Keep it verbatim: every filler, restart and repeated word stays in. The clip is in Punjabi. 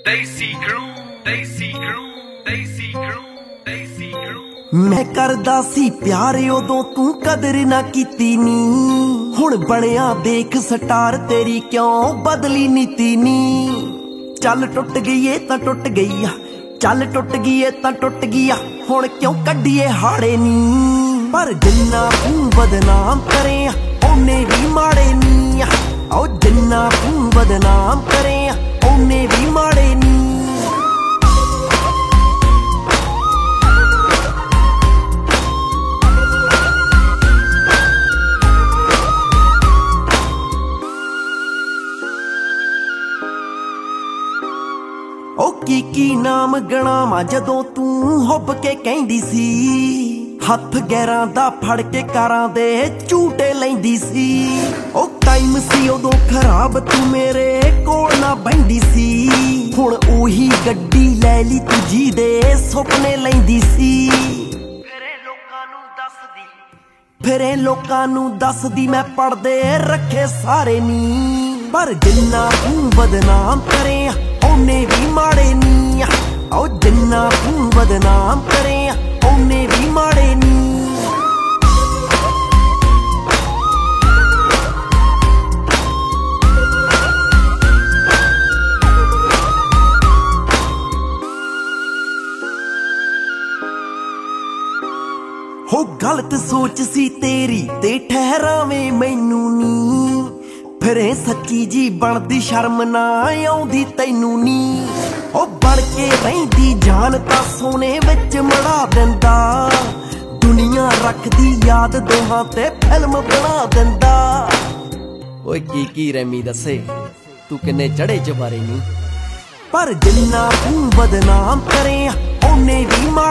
ਦੇਸੀ ਕਰੂ ਦੇਸੀ ਕਰੂ ਦੇਸੀ ਕਰੂ ਦੇਸੀ ਕਰੂ। ਮੈਂ ਕਰਦਾ ਸੀ ਪਿਆਰ ਉਦੋਂ ਤੂੰ ਕਦਰ ਨਾ ਕੀਤੀ ਨੀ, ਹੁਣ ਬਣਿਆ ਦੇਖ ਸਟਾਰ ਤੇਰੀ ਕਿਉਂ ਬਦਲੀ ਨੀਤੀ ਨੀ। ਚੱਲ ਟੁੱਟ ਗਈ ਏ ਤਾਂ ਟੁੱਟ ਗਈ ਆ, ਚੱਲ ਟੁੱਟ ਗਈ ਏ ਤਾਂ ਟੁੱਟ ਗਈ ਆ, ਹੁਣ ਕਿਉਂ ਕੱਢੀਏ ਹਾੜੇ ਨੀ। ਪਰ ਜਿੰਨਾ ਤੂੰ ਬਦਨਾਮ ਕਰੇ ਉਹਨੇ ਵੀ ਮਾੜੇ ਨੀ, ਓ ਜਿੰਨਾ ਤੂੰ ਬਦਨਾਮ ਕਰੇ ਉਹਨੇ ਵੀ ਮਾੜੇ ਨੀ। ਓ ਕੀ ਕੀ ਨਾਮ ਗਣਾਵਾਂ ਜਦੋਂ ਤੂੰ ਹੁੱਬ ਕੇ ਕਹਿੰਦੀ ਸੀ, ਹੱਥ ਗੈਰਾਂ ਦਾ ਫੜ ਕੇ ਕਾਰਾਂ ਦੇ ਝੂਟੇ ਲੈਂਦੀ ਸੀ। ਓ ਟਾਈਮ ਸੀ ਉਦੋਂ ਖਰਾਬ ਤੂੰ ਮੇਰੇ ਕੋਲ ਨਾ ਬੈਂਦੀ ਸੀ, ਹੁਣ ਉਹੀ ਗੱਡੀ ਲੈ ਲਈ ਤੂੰ ਜਿਹਦੇ ਸੁਪਨੇ ਲੈਂਦੀ ਸੀ। ਫਿਰੇ ਲੋਕਾਂ ਨੂੰ ਦੱਸਦੀ ਫਿਰੇ ਲੋਕਾਂ ਨੂੰ ਦੱਸਦੀ ਮੈਂ ਪੜਦੇ ਰੱਖੇ ਸਾਰੇ ਨੀ। ਪਰ ਜਿੰਨਾ ਤੂੰ ਬਦਨਾਮ ਕਰੇ ਉਹਨੇ ਵੀ ਮਾੜੇ ਨੀ, ਓ ਜਿੰਨਾ ਤੂੰ ਬਦਨਾਮ ਕਰੇ ਉਹਨੇ ਵੀ ਮਾੜੇ ਨੀ। ਹੋ ਗਲਤ ਸੋਚ ਸੀ ਤੇਰੀ ਤੇ ਠਹਿਰਾਵੇਂ ਮੈਨੂੰ ਨੀ, ਫਿਰੇ ਸੱਚੀ ਜੀ ਬਣਦੀ ਸ਼ਰਮ ਨਾ ਆਉਂਦੀ ਤੈਨੂੰ ਨੀ। ਉਹ ਬਣ ਕੇ ਰਹਿੰਦੀ ਜਾਨ ਤਾਂ ਸੋਨੇ ਵਿੱਚ ਮੜਾ ਦਿੰਦਾ, ਦੁਨੀਆ ਰੱਖਦੀ ਯਾਦ ਦੋਹਾਂ ਤੇ ਫਿਲਮ ਬਣਾ ਦਿੰਦਾ। ਓਏ ਕੀ ਕੀ ਰੈਮੀ ਦੱਸੇ ਤੂੰ ਕਿੰਨੇ ਚੜੇ ਚਬਾਰੇ ਨੀ। ਪਰ ਜਿੰਨਾ ਤੂੰ ਬਦਨਾਮ ਕਰੇ ਉਹਨੇ ਵੀ